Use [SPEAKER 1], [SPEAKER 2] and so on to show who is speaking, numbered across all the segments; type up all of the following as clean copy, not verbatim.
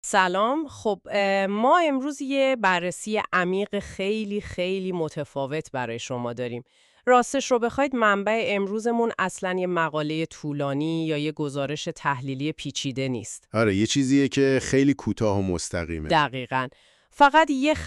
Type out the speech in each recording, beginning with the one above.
[SPEAKER 1] سلام. خب ما امروز یه بررسی عمیق خیلی خیلی متفاوت برای شما داریم. راستش رو بخواید منبع امروزمون اصلاً یه مقاله طولانی یا یه گزارش تحلیلی پیچیده نیست.
[SPEAKER 2] آره، یه چیزیه که خیلی کوتاه و مستقیمه.
[SPEAKER 1] دقیقاً. فقط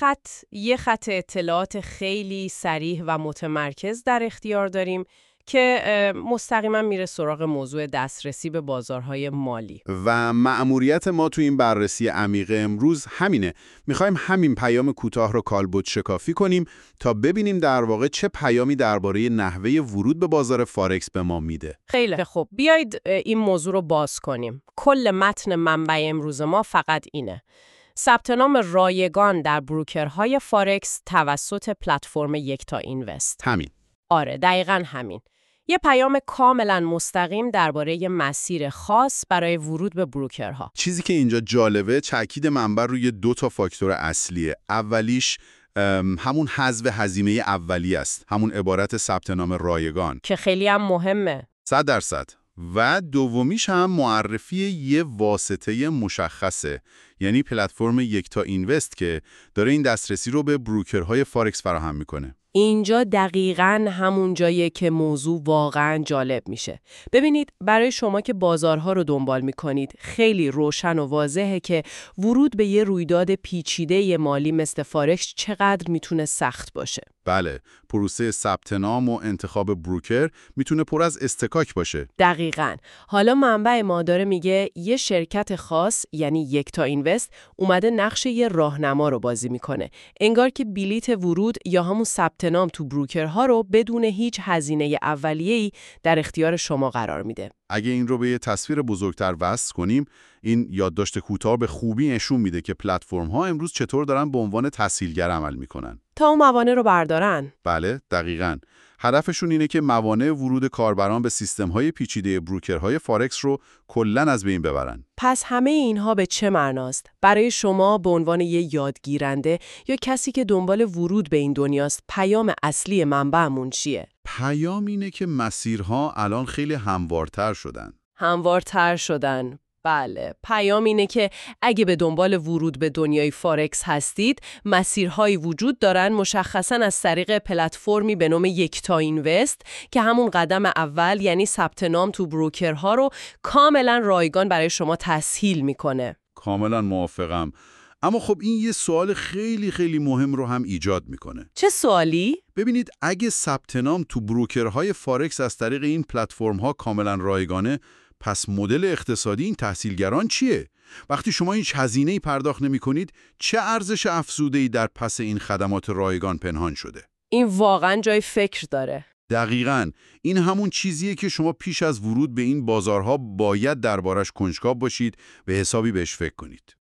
[SPEAKER 1] یه خط اطلاعات خیلی صریح و متمرکز در اختیار داریم که مستقیما میره سراغ موضوع دسترسی به بازارهای مالی.
[SPEAKER 2] و مأموریت ما تو این بررسی عمیق امروز همینه. میخوایم همین پیام کوتاه رو کالبد شکافی کنیم تا ببینیم در واقع چه پیامی درباره نحوه ورود به بازار فارکس به ما میده.
[SPEAKER 1] خیلی خوب. بیایید این موضوع رو باز کنیم. کل متن منبع امروز ما فقط اینه: ثبت نام رایگان در بروکرهای فارکس توسط پلتفرم یکتا اینوست.
[SPEAKER 2] همین.
[SPEAKER 1] آره، دقیقاً همین. یه پیام کاملا مستقیم درباره یه مسیر خاص برای ورود به بروکرها.
[SPEAKER 2] چیزی که اینجا جالبه، تاکید منبع روی 2 فاکتور اصلیه. اولیش همون حذف هزینه اولیه است، همون عبارت ثبت نام رایگان
[SPEAKER 1] که خیلی هم مهمه.
[SPEAKER 2] 100%. و دومیش هم معرفی یه واسطه مشخصه، یعنی پلتفرم یکتا اینوست که داره این دسترسی رو به بروکرهای فارکس فراهم میکنه.
[SPEAKER 1] اینجا دقیقاً همون جاییه که موضوع واقعاً جالب میشه. ببینید، برای شما که بازارها رو دنبال میکنید خیلی روشن و واضحه که ورود به یه رویداد پیچیده مالی مثل فارکس چقدر میتونه سخت باشه.
[SPEAKER 2] بله، پروسه ثبت نام و انتخاب بروکر میتونه پر از استکاک باشه.
[SPEAKER 1] دقیقاً. حالا منبع ما داره میگه یه شرکت خاص، یعنی یکتا اینوست، اومده نقش یه راهنما رو بازی میکنه. انگار که بلیت ورود یا همون ثبت نام تو بروکرها رو بدون هیچ هزینه اولیه‌ای در اختیار شما قرار میده.
[SPEAKER 2] اگه این رو به یه تصویر بزرگتر وصل کنیم، این یادداشت کوتاه به خوبی نشون میده که پلتفرم‌ها امروز چطور دارن به عنوان تسهیلگر عمل میکنن.
[SPEAKER 1] تا اون موانع رو بردارن.
[SPEAKER 2] بله، دقیقاً. هدفشون اینه که موانع ورود کاربران به سیستم‌های پیچیده بروکرهای فارکس رو کلاً از بین ببرن.
[SPEAKER 1] پس همه اینها به چه معناست؟ برای شما به عنوان یه یادگیرنده یا کسی که دنبال ورود به این دنیاست، پیام اصلی منبعمون چیه؟
[SPEAKER 2] پیام اینه که مسیرها الان خیلی هموارتر شدن.
[SPEAKER 1] هموارتر شدن. بله، پیام اینه که اگه به دنبال ورود به دنیای فارکس هستید، مسیرهایی وجود دارن، مشخصاً از طریق پلتفرمی به نام یکتا اینوست که همون قدم اول، یعنی ثبت نام تو بروکرها رو کاملاً رایگان برای شما تسهیل میکنه.
[SPEAKER 2] کاملاً موافقم. اما خب این یه سوال خیلی خیلی مهم رو هم ایجاد میکنه.
[SPEAKER 1] چه سوالی؟
[SPEAKER 2] ببینید، اگه ثبت نام تو بروکرهای فارکس از طریق این پلتفرم‌ها کاملاً رایگانه، پس مدل اقتصادی این تحصیلگران چیه؟ وقتی شما هیچ هزینه‌ای پرداخت نمی‌کنید، چه ارزش افزوده‌ای در پس این خدمات رایگان پنهان شده؟
[SPEAKER 1] این واقعاً جای فکر داره.
[SPEAKER 2] دقیقاً. این همون چیزیه که شما پیش از ورود به این بازارها باید دربارش کنجکاو باشید و حسابی بهش فکر کنید.